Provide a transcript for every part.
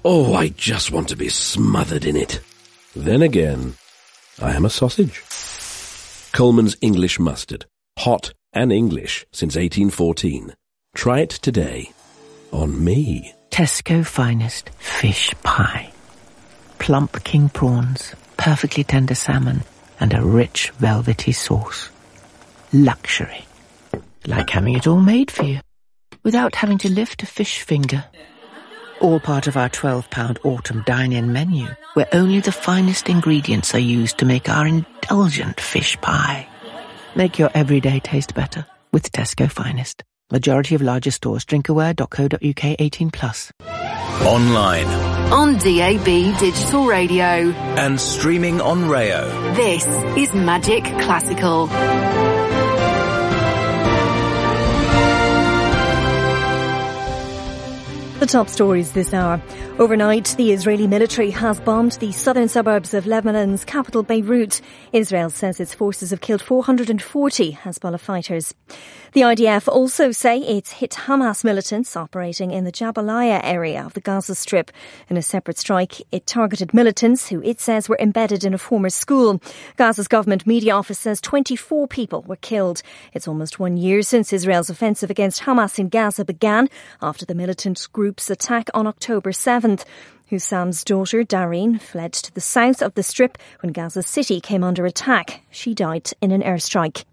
Oh, I just want to be smothered in it. Then again, I am a sausage. Coleman's English mustard. Hot and English since 1814. Try it today. On me. Tesco Finest Fish Pie. Plump king prawns, perfectly tender salmon, and a rich velvety sauce. Luxury. Like having it all made for you, without having to lift a fish finger. All part of our £12 autumn dine-in menu, where only the finest ingredients are used to make our indulgent fish pie. Make your everyday taste better with Tesco Finest. Majority of larger stores. drinkaware.co.uk 18+. Online. On DAB Digital Radio. And streaming on Rayo. This is Magic Classical. The top stories this hour. Overnight, the Israeli military has bombed the southern suburbs of Lebanon's capital, Beirut. Israel says its forces have killed 440 Hezbollah fighters. The IDF also say it's hit Hamas militants operating in the Jabalia area of the Gaza Strip. In a separate strike, it targeted militants who it says were embedded in a former school. Gaza's government media office says 24 people were killed. It's almost 1 year since Israel's offensive against Hamas in Gaza began after the militant group's attack on October 7th. Hussam's daughter, Dareen, fled to the south of the Strip when Gaza City came under attack. She died in an airstrike.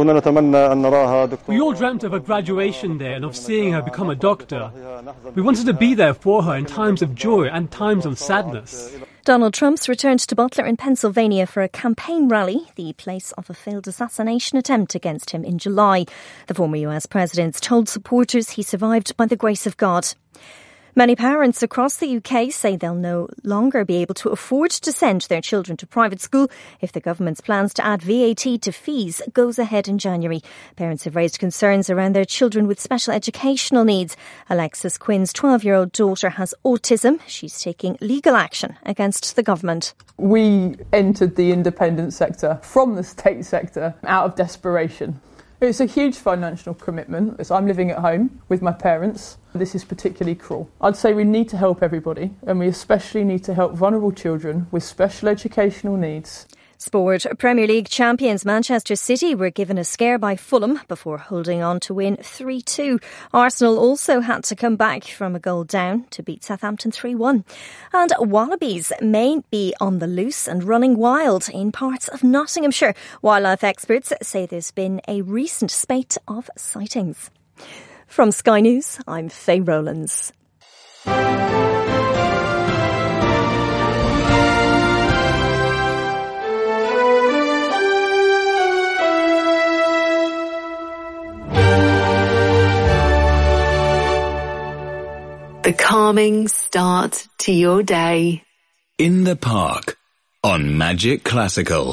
We all dreamt of her graduation day and of seeing her become a doctor. We wanted to be there for her in times of joy and times of sadness. Donald Trump's returned to Butler in Pennsylvania for a campaign rally, the place of a failed assassination attempt against him in July. The former US president told supporters he survived by the grace of God. Many parents across the UK say they'll no longer be able to afford to send their children to private school if the government's plans to add VAT to fees goes ahead in January. Parents have raised concerns around their children with special educational needs. Alexis Quinn's 12-year-old daughter has autism. She's taking legal action against the government. We entered the independent sector from the state sector out of desperation. It's a huge financial commitment. I'm living at home with my parents. This is particularly cruel. I'd say we need to help everybody, and we especially need to help vulnerable children with special educational needs. Sport. Premier League champions Manchester City were given a scare by Fulham before holding on to win 3-2. Arsenal also had to come back from a goal down to beat Southampton 3-1. And wallabies may be on the loose and running wild in parts of Nottinghamshire. Wildlife experts say there's been a recent spate of sightings. From Sky News, I'm Faye Rowlands. The calming start to your day. In the Park on Magic Classical.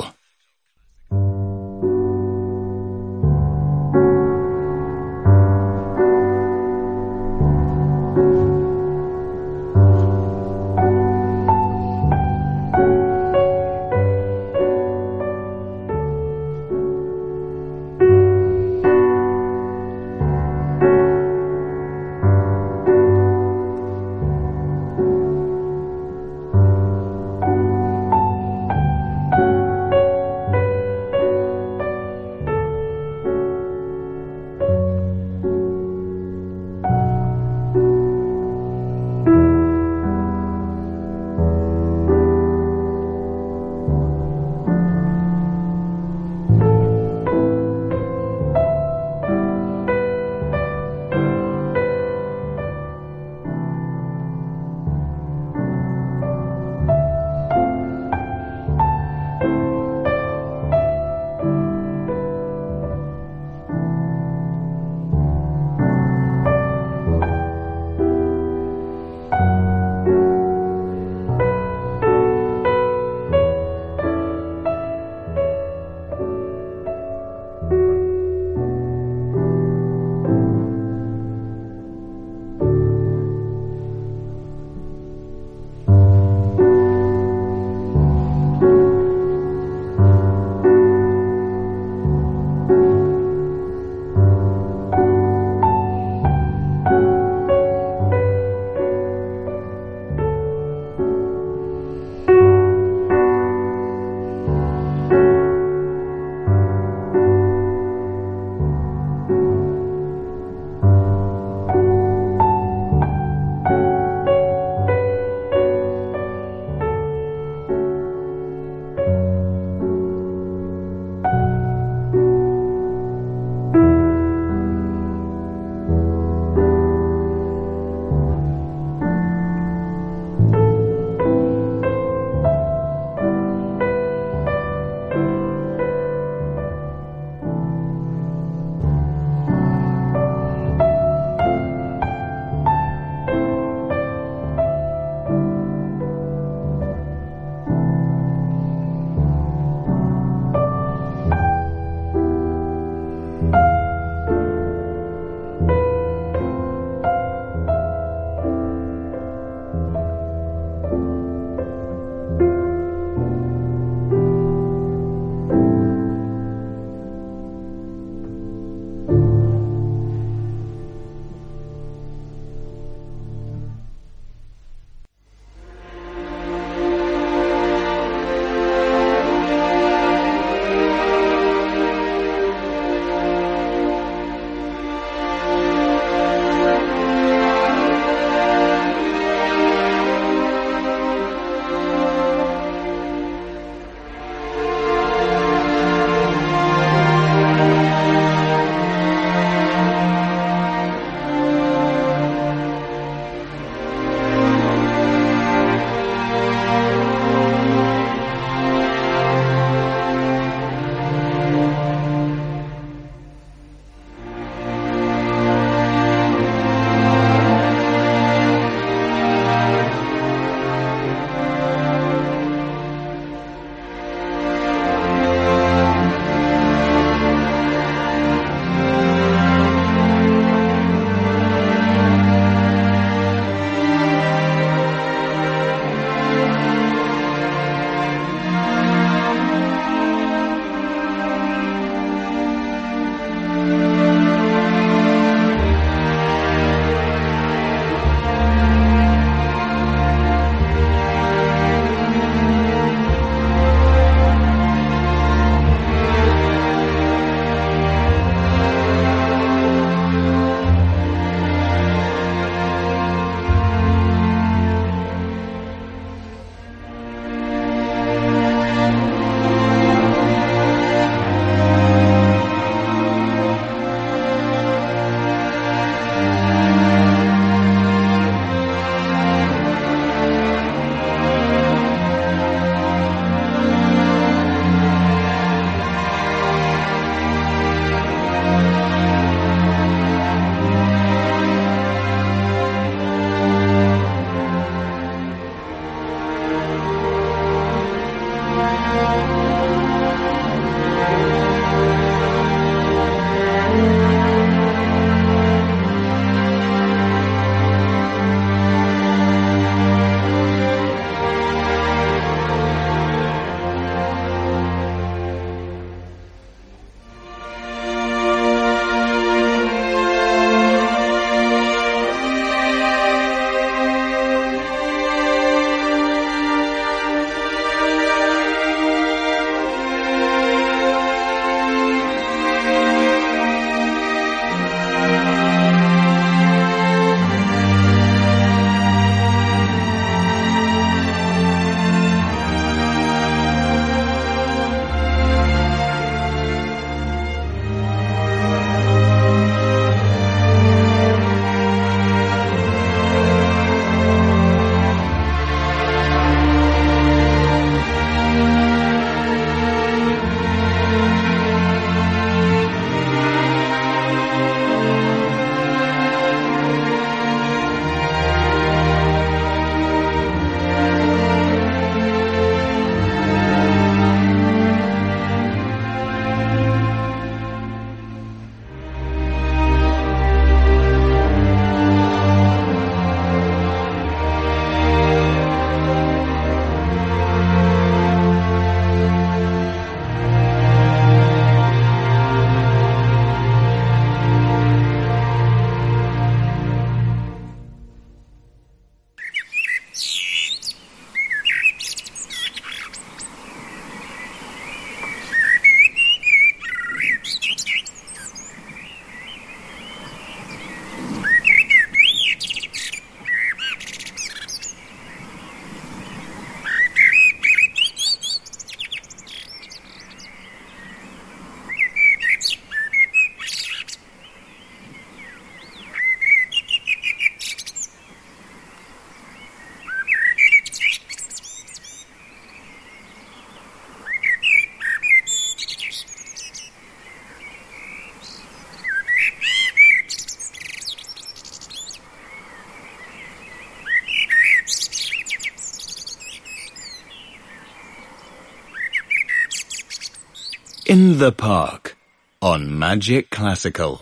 in the Park on Magic Classical.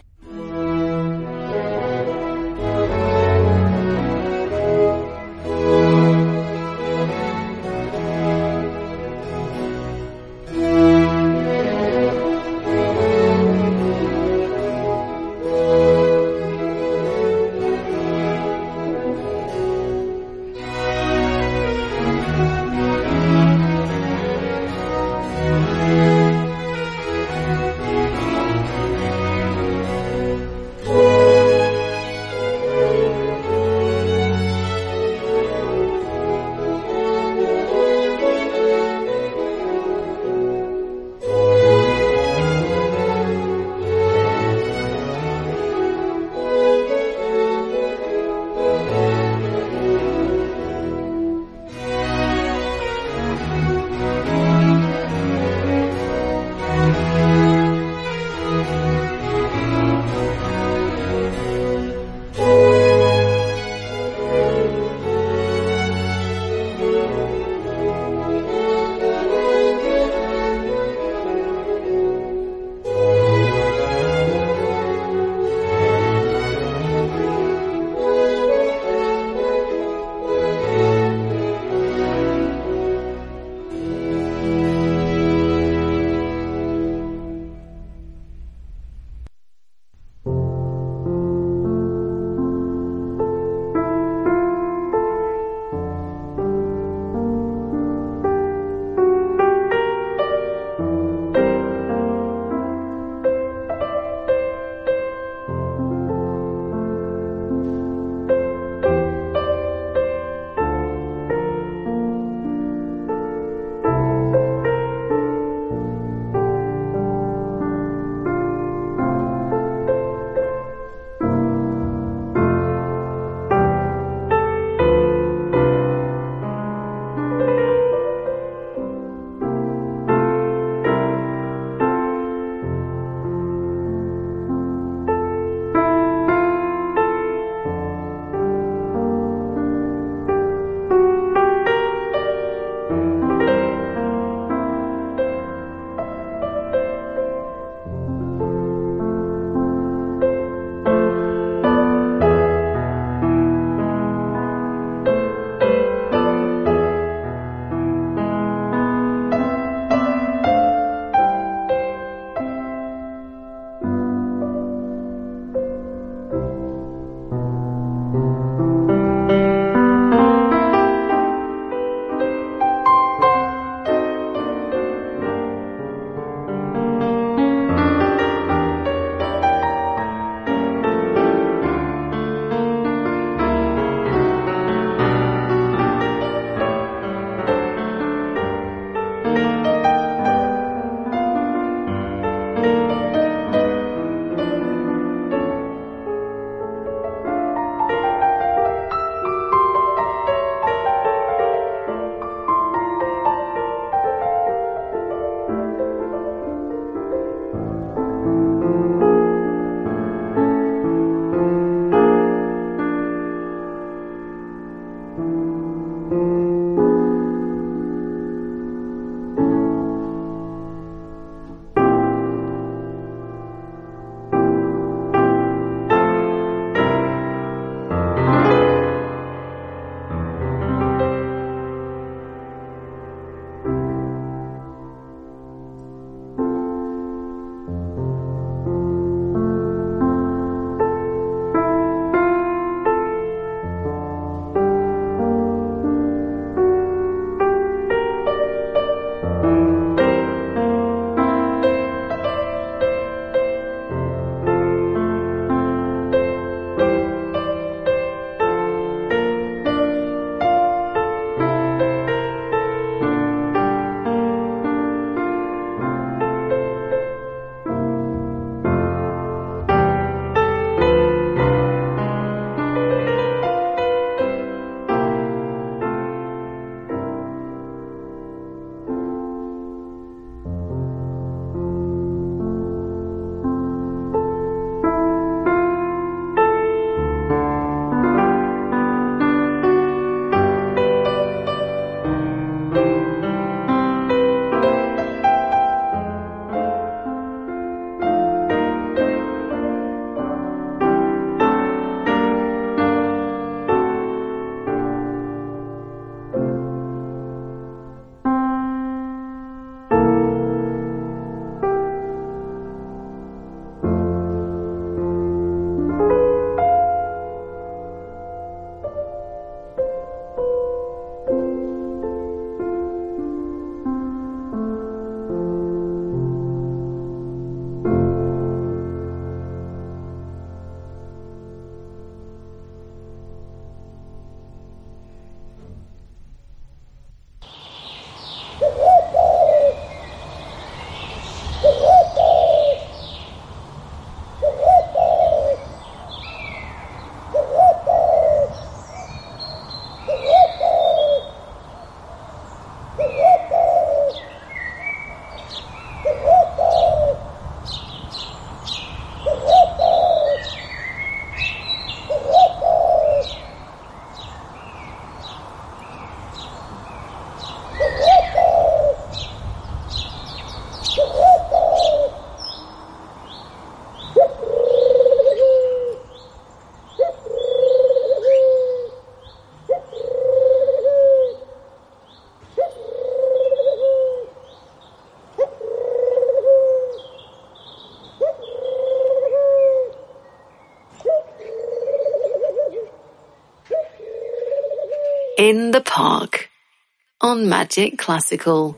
in the Park on Magic Classical.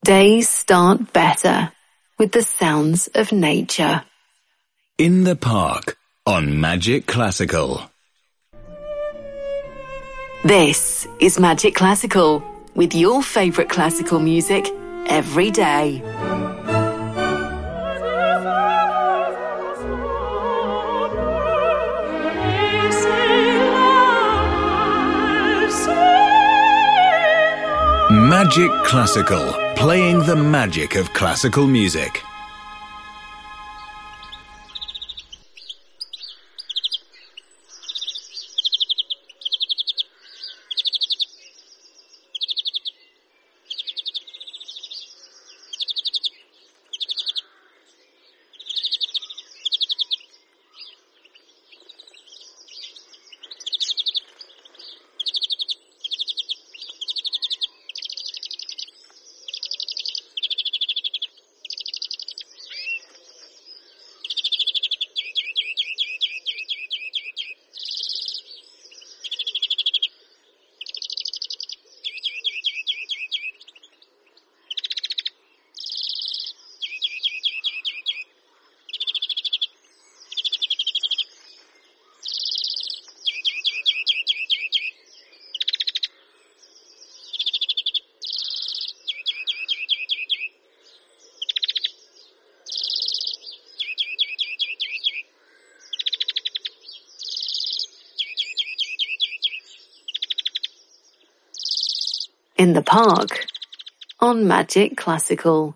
Days start better with the sounds of nature. In the Park on Magic Classical. This is Magic Classical, with your favourite classical music every day. Magic Classical, playing the magic of classical music. In the Park on Magic Classical.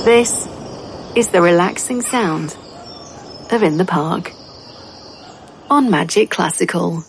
This is the relaxing sound of In the Park on Magic Classical.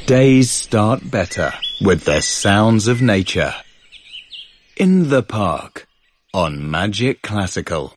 Days start better with the sounds of nature. In the Park on Magic Classical.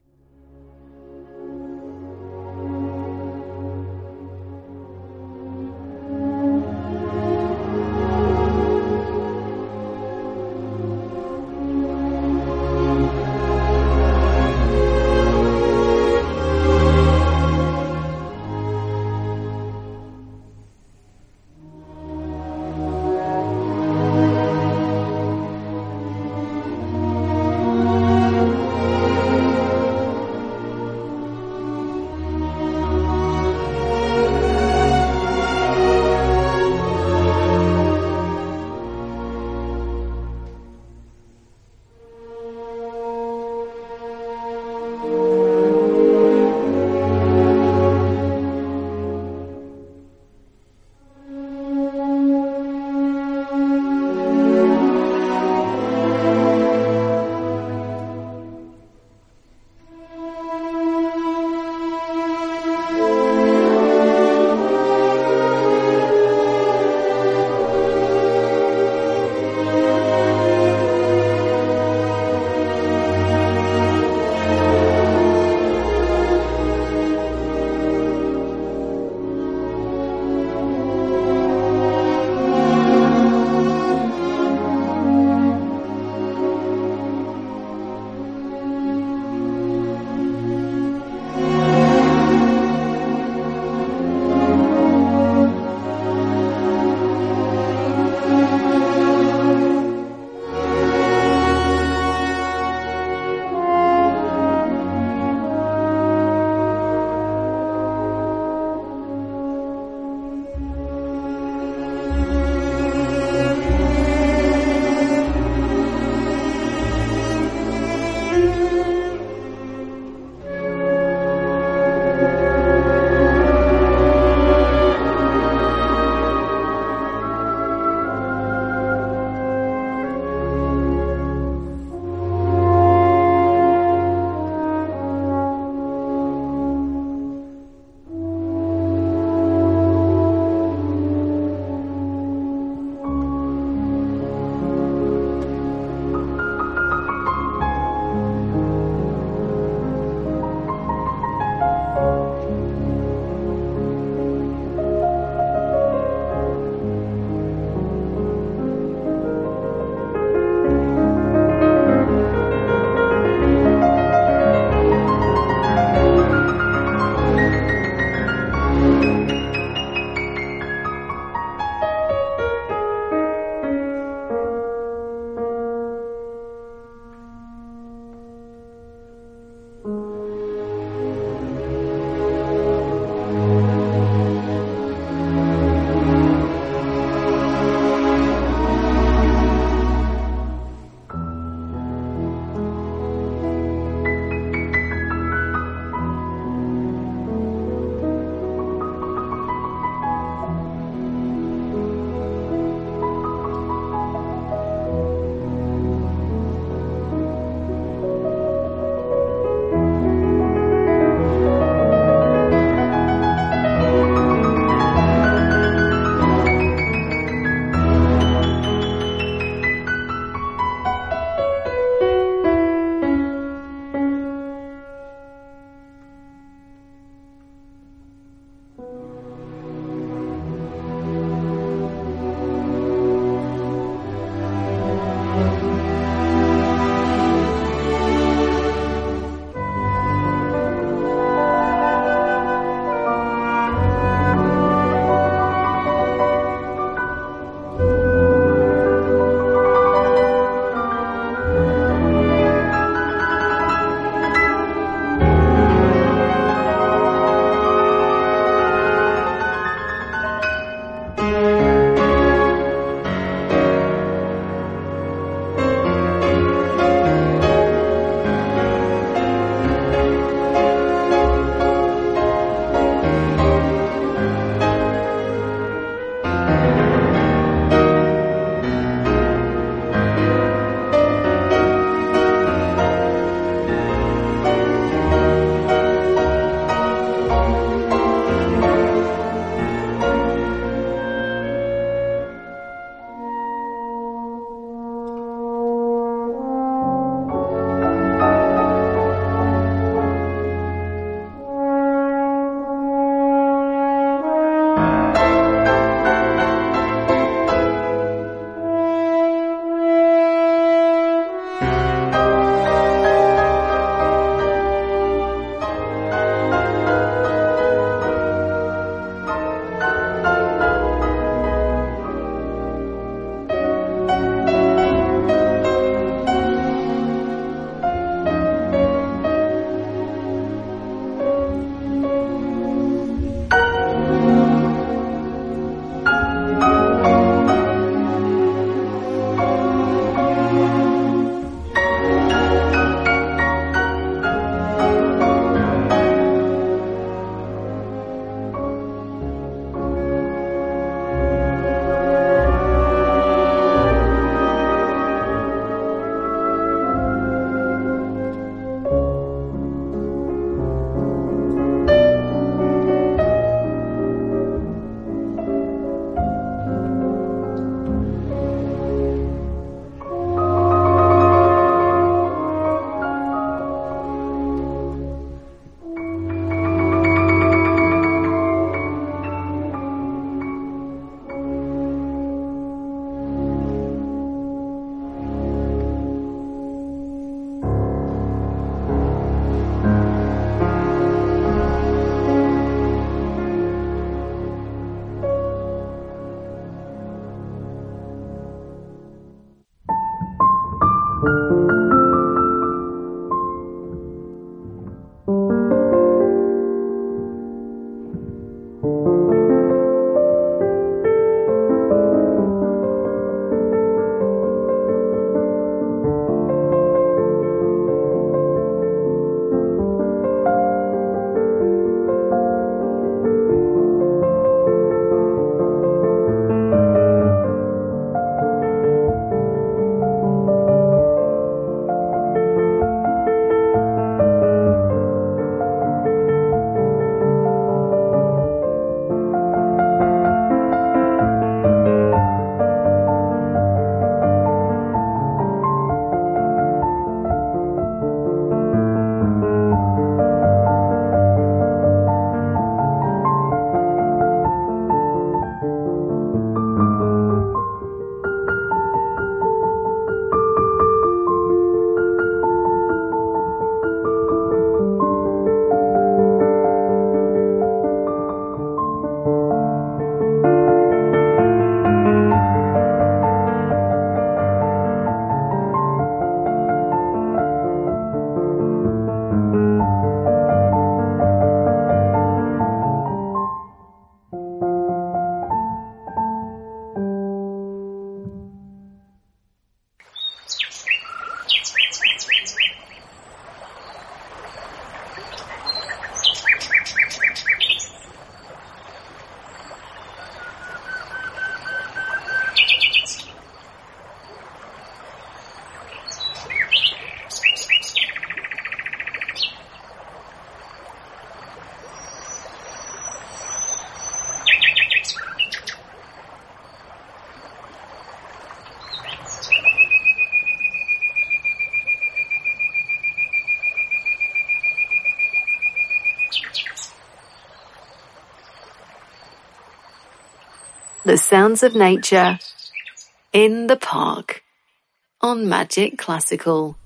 The sounds of nature in the park on Magic Classical.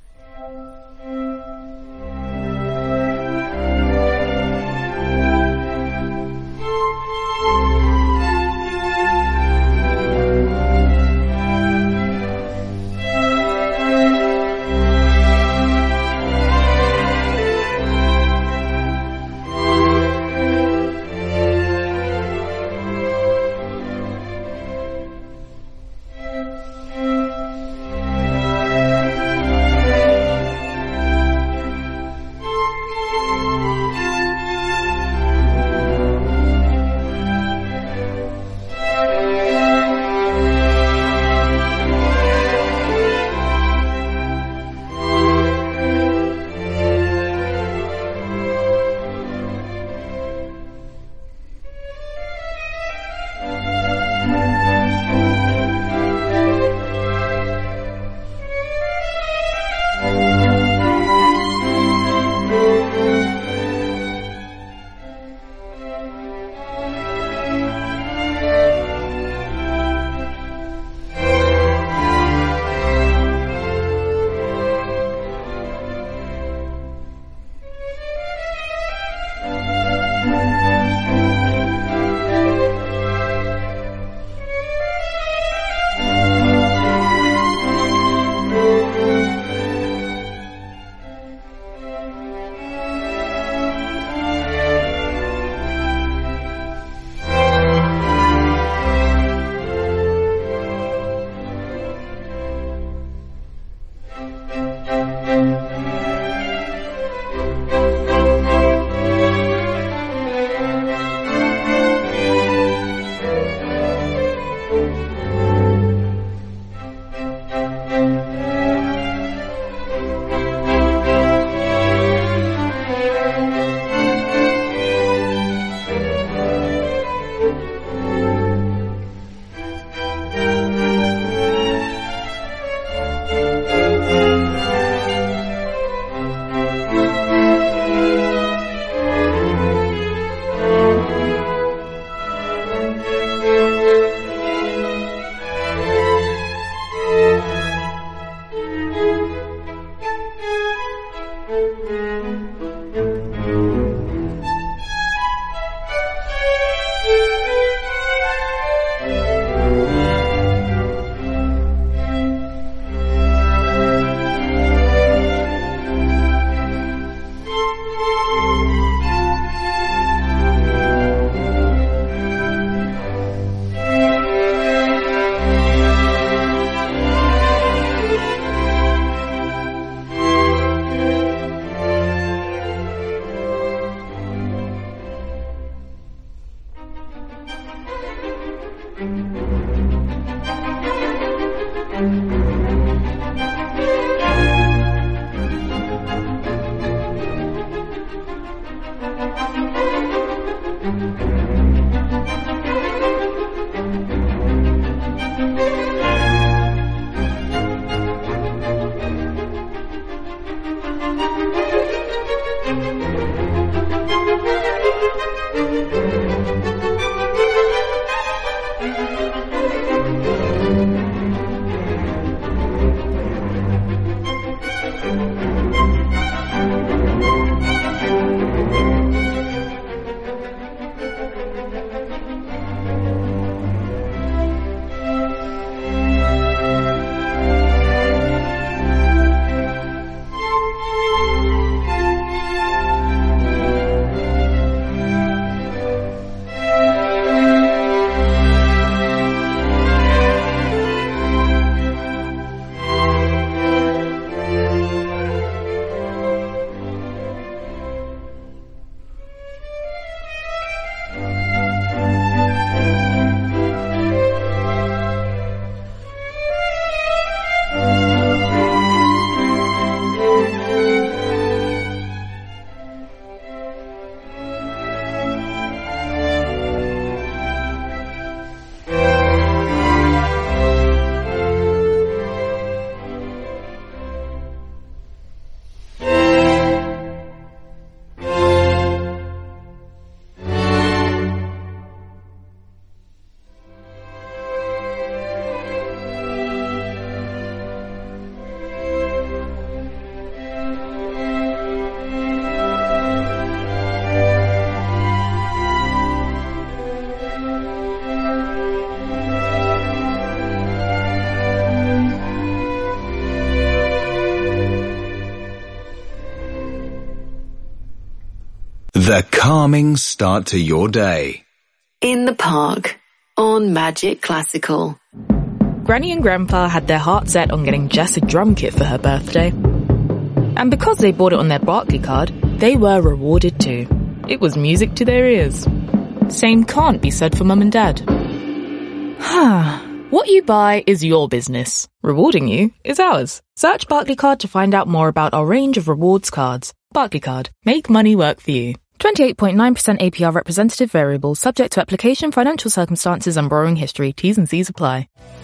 The calming start to your day. In the Park on Magic Classical. Granny and Grandpa had their heart set on getting Jess a drum kit for her birthday. And because they bought it on their Barclay card, they were rewarded too. It was music to their ears. Same can't be said for Mum and Dad. What you buy is your business. Rewarding you is ours. Search Barclay Card to find out more about our range of rewards cards. Barclay Card. Make money work for you. 28.9% APR representative variable, subject to application, financial circumstances and borrowing history. T's and C's apply.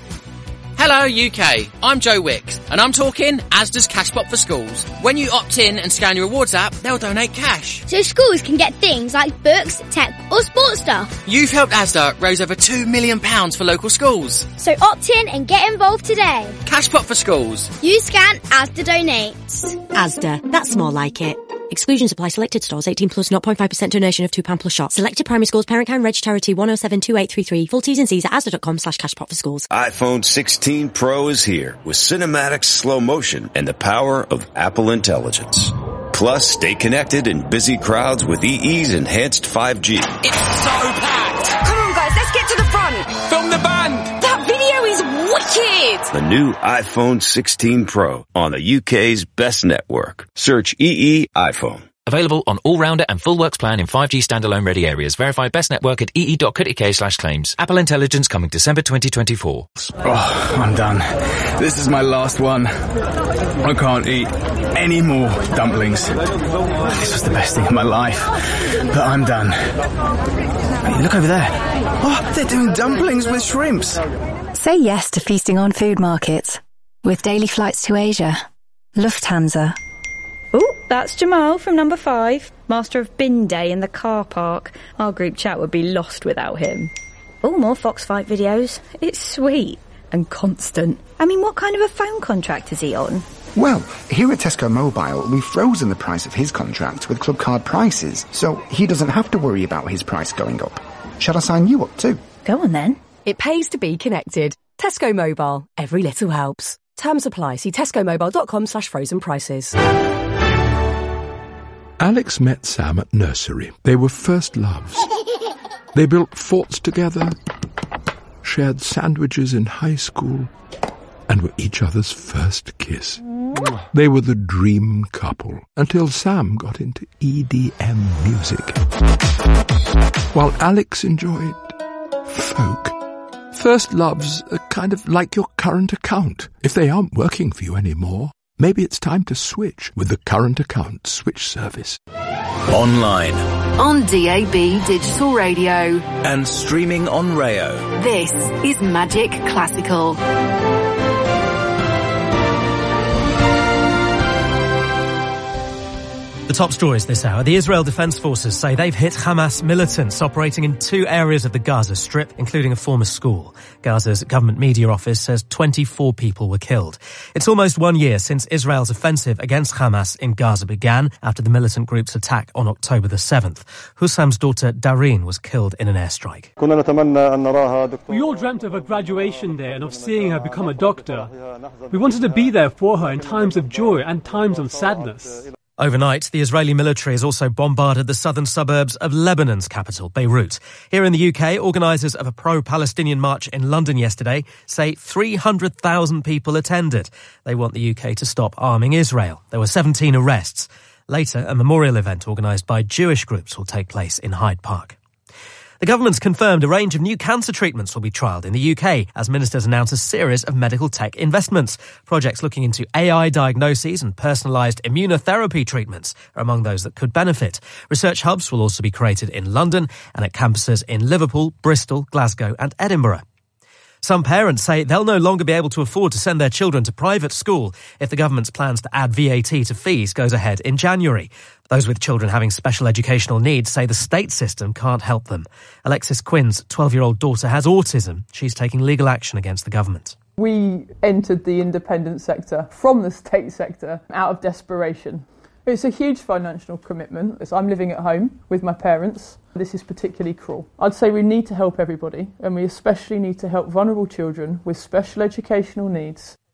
Hello UK, I'm Joe Wicks, and I'm talking Asda's Cashpot for Schools. When you opt in and scan your rewards app, they'll donate cash. So schools can get things like books, tech or sports stuff. You've helped Asda raise over £2 million for local schools. So opt in and get involved today. Cashpot for Schools. You scan, Asda donates. Asda, that's more like it. Exclusions apply. Selected stores. 18 plus 0.5% donation of £2 plus shop. Selected primary schools. Parent Count Reg Charity 1072833. Full T's and C's at asda.com/cashpot for schools. iPhone 16 Pro is here with cinematic slow motion and the power of Apple Intelligence. Plus, stay connected in busy crowds with EE's enhanced 5G. It's so packed. Come on guys, let's get to the front. Film the band. That video is wicked. The new iPhone 16 Pro on the UK's best network. Search EE iPhone. Available on all-rounder and full works plan in 5G standalone ready areas. Verified best network at ee.co.uk/claims. Apple Intelligence coming December 2024. Oh, I'm done. This is my last one. I can't eat any more dumplings. This was the best thing in my life. But I'm done. Hey, look over there. Oh, they're doing dumplings with shrimps. Say yes to feasting on food markets. With daily flights to Asia. Lufthansa. Oh, that's Jamal from number 5, master of bin day in the car park. Our group chat would be lost without him. Oh, more Foxfight videos. It's sweet and constant. I mean, what kind of a phone contract is he on? Well, here at Tesco Mobile, we've frozen the price of his contract with Club Card prices, so he doesn't have to worry about his price going up. Shall I sign you up too? Go on then. It pays to be connected. Tesco Mobile. Every little helps. Terms apply. See tescomobile.com/frozen prices. Alex met Sam at nursery. They were first loves. They built forts together, shared sandwiches in high school, and were each other's first kiss. They were the dream couple until Sam got into EDM music. While Alex enjoyed folk. First loves are kind of like your current account. If they aren't working for you anymore, maybe it's time to switch with the Current Account Switch service. Online. On DAB Digital Radio. And streaming on Rayo. This is Magic Classical. The top stories this hour. The Israel Defense Forces say they've hit Hamas militants operating in 2 areas of the Gaza Strip, including a former school. Gaza's government media office says 24 people were killed. It's almost 1 year since Israel's offensive against Hamas in Gaza began after the militant group's attack on October the 7th. Hussam's daughter Dareen was killed in an airstrike. We all dreamt of her graduation day and of seeing her become a doctor. We wanted to be there for her in times of joy and times of sadness. Overnight, the Israeli military has also bombarded the southern suburbs of Lebanon's capital, Beirut. Here in the UK, organisers of a pro-Palestinian march in London yesterday say 300,000 people attended. They want the UK to stop arming Israel. There were 17 arrests. Later, a memorial event organised by Jewish groups will take place in Hyde Park. The government's confirmed a range of new cancer treatments will be trialled in the UK as ministers announce a series of medical tech investments. Projects looking into AI diagnoses and personalised immunotherapy treatments are among those that could benefit. Research hubs will also be created in London and at campuses in Liverpool, Bristol, Glasgow and Edinburgh. Some parents say they'll no longer be able to afford to send their children to private school if the government's plans to add VAT to fees goes ahead in January. Those with children having special educational needs say the state system can't help them. Alexis Quinn's 12-year-old daughter has autism. She's taking legal action against the government. We entered the independent sector from the state sector out of desperation. It's a huge financial commitment. I'm living at home with my parents. This is particularly cruel. I'd say we need to help everybody, and we especially need to help vulnerable children with special educational needs.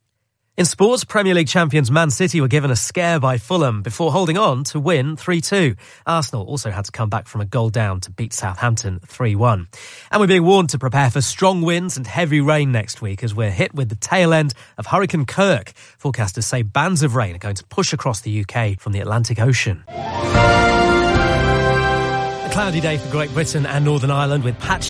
In sports, Premier League champions Man City were given a scare by Fulham before holding on to win 3-2. Arsenal also had to come back from a goal down to beat Southampton 3-1. And we're being warned to prepare for strong winds and heavy rain next week as we're hit with the tail end of Hurricane Kirk. Forecasters say bands of rain are going to push across the UK from the Atlantic Ocean. A cloudy day for Great Britain and Northern Ireland with patchy